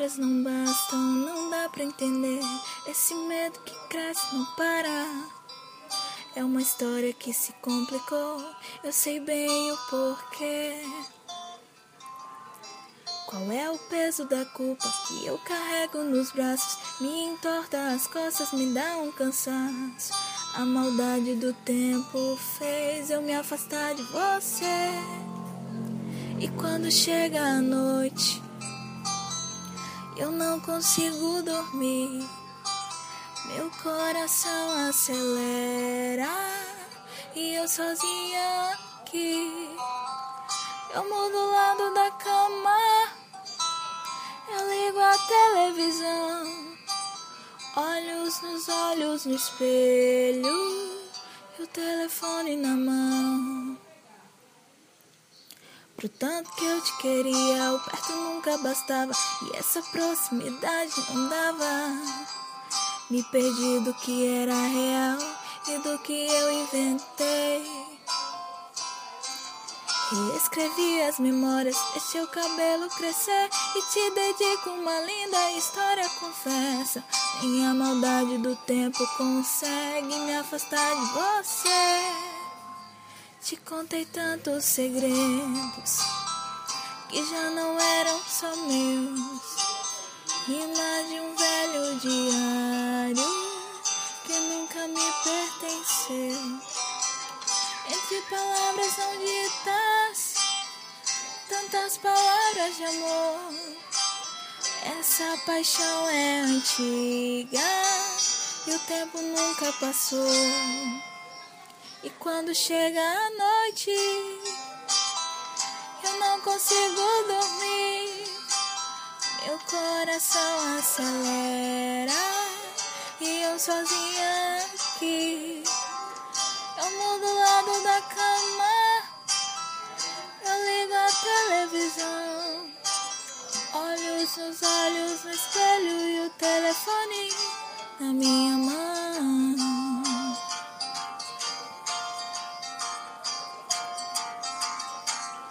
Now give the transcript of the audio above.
palavras não bastam, não dá pra entender. Esse medo que cresce não para. É uma história que se complicou, eu sei bem o porquê. Qual é o peso da culpa que eu carrego nos braços? Me entorta as costas, me dá um cansaço. A maldade do tempo fez eu me afastar de você. E quando chega a noite, eu não consigo dormir. Meu coração acelera e eu sozinha aqui. Eu mudo o lado da cama, eu ligo a televisão, olhos nos olhos no espelho e o telefone na mão. Pro tanto que eu te queria, o perto nunca bastava e essa proximidade não dava. Me perdi do que era real e do que eu inventei. Reescrevi as memórias, deixei o cabelo crescer e te dedico uma linda história, confessa. Nem a maldade do tempo consegue me afastar de você. Te contei tantos segredos que já não eram só meus. Rima de um velho diário que nunca me pertenceu. Entre palavras não ditas, tantas palavras de amor. Essa paixão é antiga e o tempo nunca passou. E quando chega a noite, eu não consigo dormir. Meu coração acelera e eu sozinha aqui. Eu mudo o lado da cama, eu ligo a televisão, olhos nos olhos no espelho e o telefone na minha mão.